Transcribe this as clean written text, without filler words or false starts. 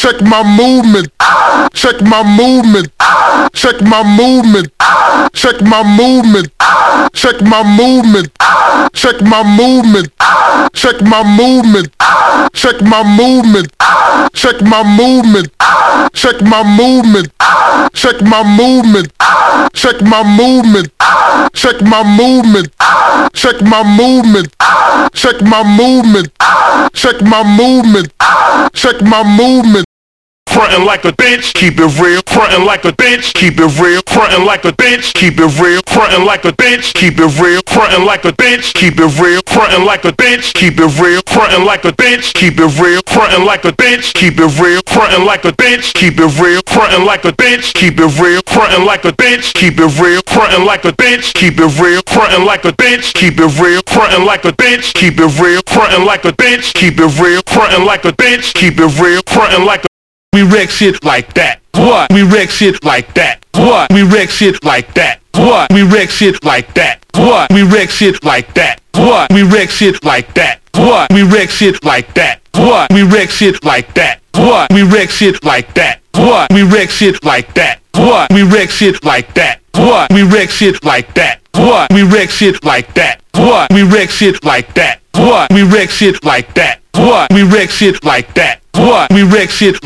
Check my movement. Check my movement. Check my movement. Check my movement. Check my movement. Check my movement. Check my movement. Check my movement. Check my movement. Check my movement. Check my movement. Check my movement. Check my movement. Check my movement. Check my movement. Check my movement. Check my movement. Frontin' like a bitch, keep it real. Frontin' like a bitch, keep it real. Frontin' like a bitch, keep it real. Frontin' like a bitch, keep it real. Frontin' like a bitch, keep it real. Frontin' like a bitch, keep it real. Frontin' like a bitch, keep it real. Frontin' like a bitch, keep it real. Frontin' like a bitch, keep it real. Frontin' like a bitch, keep it real. Frontin' like a bitch, keep it real. Frontin' like a bitch, keep it real. Frontin' like a bitch, keep it real. Frontin' like a bitch, keep it real. Frontin' like a bitch, keep it real. Frontin' like a bitch, keep it real. Frontin' like a we wreck shit like that. What? We wreck shit like that. What? We wreck shit like that. What? We wreck shit like that. What? We wreck shit like that. What? We wreck shit like that. What? We wreck shit like that. What? We wreck shit like that. What? We wreck shit like that. What? We wreck shit like that. What? We wreck shit like that. What? We wreck shit like that. What? We wreck shit like that. What? We wreck shit like that. What? We wreck shit like that. What? We wreck shit like that. What? We wreck shit